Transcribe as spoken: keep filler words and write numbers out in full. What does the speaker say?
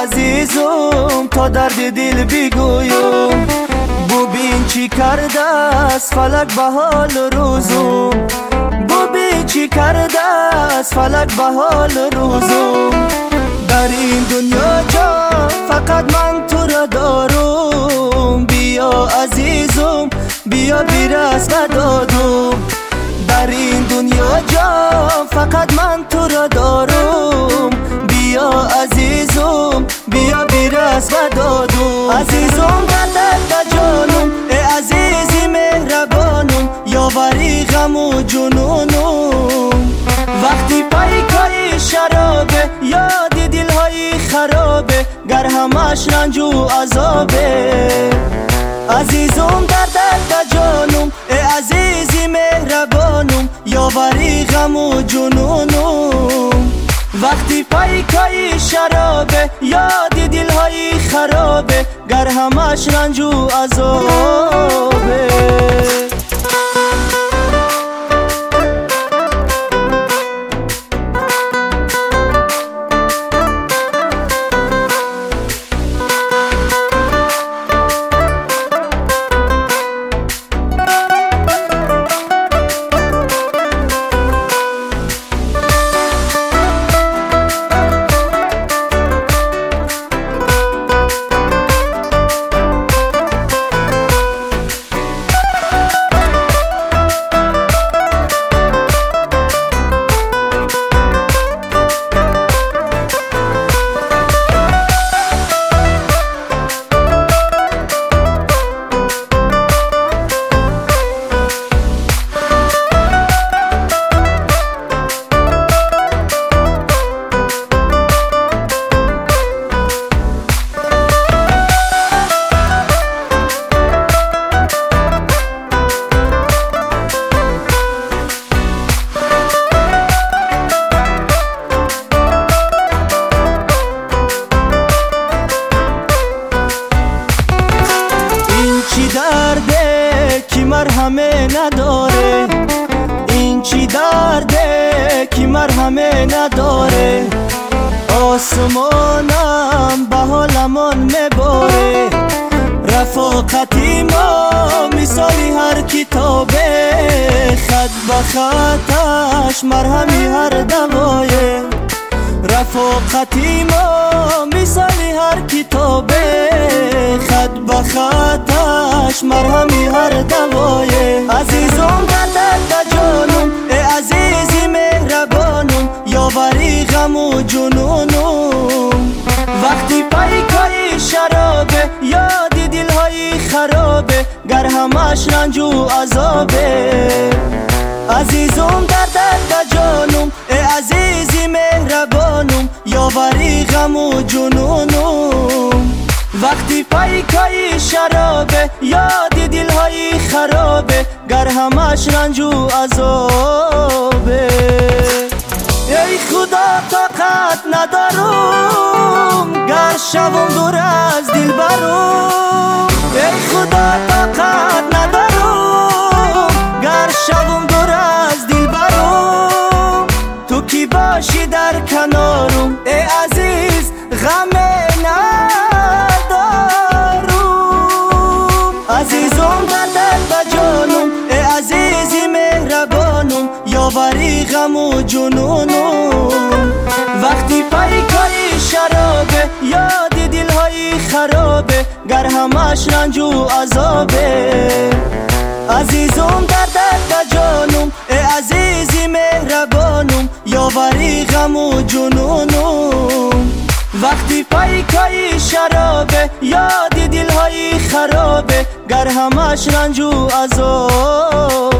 عزیزم تا درد دل بگویم ببین چی کرده است فلک به حال روزم ببین چی کرده است فلک به حال روزم در این دنیا جان فقط من تو را دارم بیا عزیزم بیا برس و دادم در این دنیا جان فقط من تو را دارم بیا عزیزم بیا برس و دادم عزیزم در درد جانم ای عزیزی مهربانم یاوری غم و جنونم وقتی پیکای شرابه یاد دلهای خرابه گر همش رنج و عذابه عزیزم در درد جانم ای عزیزی مهربانم یاوری غم و جنونم وقتی پیکای شرابه یاد دلهای خرابه گر همش رنج و عذابه کی مرهمه نداره این چی درده کی مرهمه نداره آسمانم به حالمان میباره رفاقتی ما مثالی هر کتابه خط به خطش مرهمی هر دوایه رفاقتی ما مثالی هر کتابه خط به خطش مرهمی هر دوایه عزیزم در درد جانم ای عزیزی مهربانم یاوری غم و جنونم وقتی پیکای شرابه یاد دلهای خرابه گر همش رنج و عذابه عزیزم در درد جانم ای عزیزی مهربانم یاوری غم و جنونم وقتی پیکای شرابه یاد دلهای خرابه گر همش رنج و عذابه ای خدا طاقت ندارم گر شوم دور از دل برم ای خدا طاقت ندارم گر شوم دور از دل برم تو کی باشی در کنارم ای عزیز غم عزیزم در درد جانم ای عزیزی مهربانم یاوری غم و جنونم وقتی پیکای شرابه یاد دلهای خرابه گر همش رنج و عذابه عزیزم در درد جانم ای عزیزی مهربانم یاوری غم و جنونم وقتی پیکای شرابه یاد دلهای خرابه گر همش رنج و عذاب